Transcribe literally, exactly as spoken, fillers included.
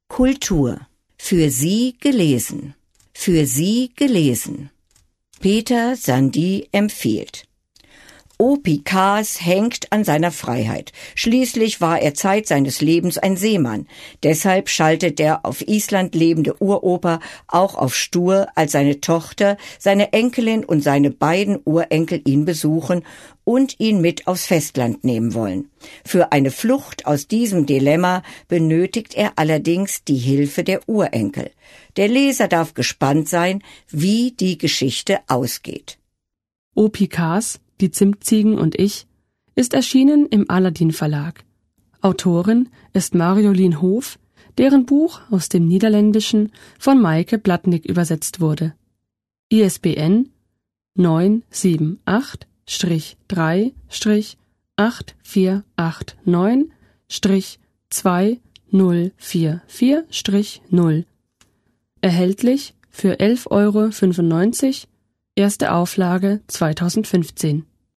Kultur. Für Sie gelesen. Für Sie gelesen. Peter Sandy empfiehlt. Opi Kaas hängt an seiner Freiheit. Schließlich war er Zeit seines Lebens ein Seemann. Deshalb schaltet der auf Island lebende Uropa auch auf stur, als seine Tochter, seine Enkelin und seine beiden Urenkel ihn besuchen und ihn mit aufs Festland nehmen wollen. Für eine Flucht aus diesem Dilemma benötigt er allerdings die Hilfe der Urenkel. Der Leser darf gespannt sein, wie die Geschichte ausgeht. Opi Kaas, die Zimtziegen und ich, ist erschienen im Aladdin Verlag. Autorin ist Marjolein Hoof, deren Buch aus dem Niederländischen von Maike Blatnik übersetzt wurde. I S B N neun sieben acht drei acht vier acht neun zwei null vier vier null. Erhältlich für elf Euro fünfundneunzig, erste Auflage zweitausendfünfzehn.